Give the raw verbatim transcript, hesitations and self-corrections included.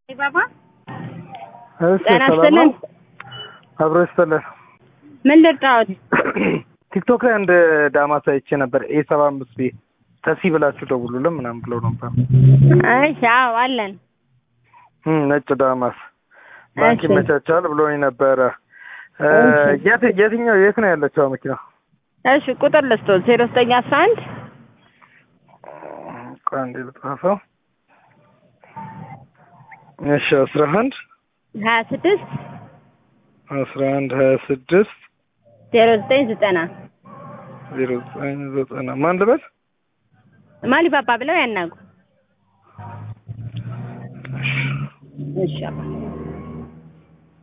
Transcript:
ባባ ሰላም አብሮ ይስተላል ምን ልርዳዎት? ቲክቶክ ላይ አንድ ዳማስ አይቼ ነበር ኤ ሰባ አምስት ቢ ተሲ ብላችሁ ደውሉልን ምናምን ብለው ነበር። አይ አዎ አለን እም ነጭ ዳማስ ባንክ ይመቻቻል ብሎኝ ነበር። የት የትኛው የት ነው ያለችው መኪና? እሺ ቁጥር ልስጥዎት ዜሮ ዘጠኝ አስራ አንድ ቃንዴ ልጣፋው እሺ አስራ አንድ ሀያ ስድስት አስራ አንድ ሀያ ስድስት ዜሮ ዘጠኝ ዘጠና ዜሮ ዘጠኝ ዘጠና ማን ልበል? ማሊ ባባ ብለው ያናጉ። እሺ እሺ